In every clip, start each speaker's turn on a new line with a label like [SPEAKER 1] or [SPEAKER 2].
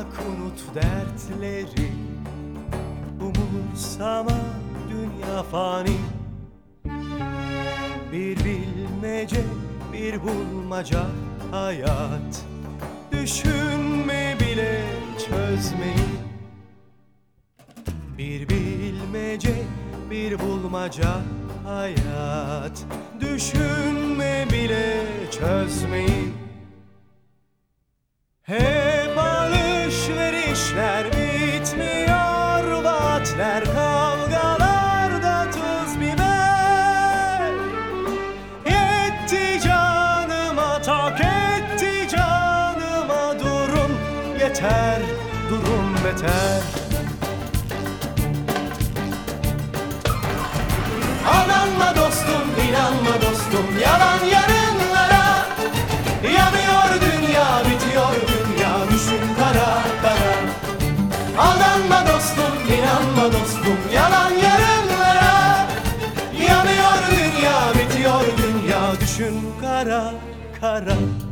[SPEAKER 1] unut dertleri, umursama dünya fani. Bir bilmece, bir bulmaca hayat, düşünme bile çözmeyi. Bir bilmece, bir bulmaca hayat, düşünme bile çözmeyi. Hep alışverişler bitmiyor, vaatler, kavgalarda tuz biber. Yetti canıma, tak etti canıma, durum yeter, durum beter. Aldanma dostum, inanma dostum, yalan yarınlara. Yanıyor dünya, bitiyor dünya, düşün kara kara. Aldanma dostum, inanma dostum, yalan yarınlara. Yanıyor dünya, bitiyor dünya, düşün kara kara.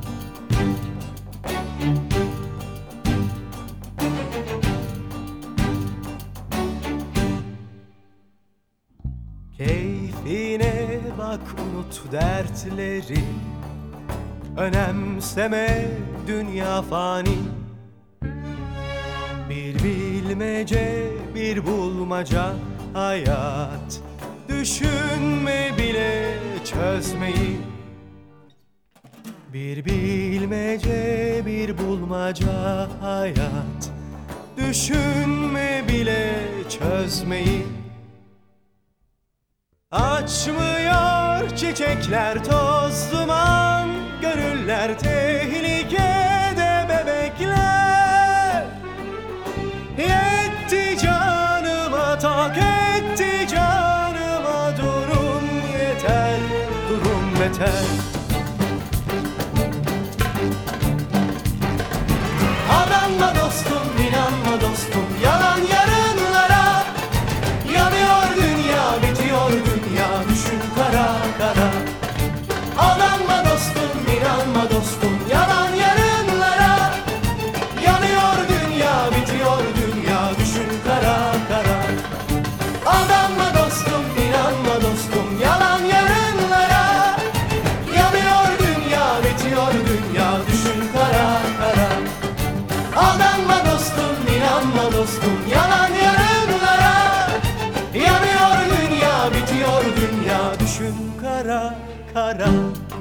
[SPEAKER 1] Keyfine bak, unut dertleri, önemseme dünya fani. Bir bilmece, bir bulmaca hayat, düşünme bile çözmeyi. Bir bilmece, bir bulmaca hayat, düşünme bile çözmeyi. Açmıyor çiçekler, toz duman, gönüller tehlikede, bebekler. Yetti canıma, tak etti canıma, durum yeter, durum beter. Aldanma dostum, inanma dostum, yalan yarınlara. Yanıyor dünya, bitiyor dünya, düşün kara kara. Aldanma dostum, inanma dostum, yalan yarınlara. Yanıyor dünya, bitiyor dünya, düşün kara kara. Aldanma dostum, inanma dostum, yalan yarınlara. Yanıyor dünya, bitiyor dünya, düşün kara kara. Aldanma dostum, inanma dostum, yalan yarınlara. Yanıyor dünya, bitiyor dünya, düşün kara kara.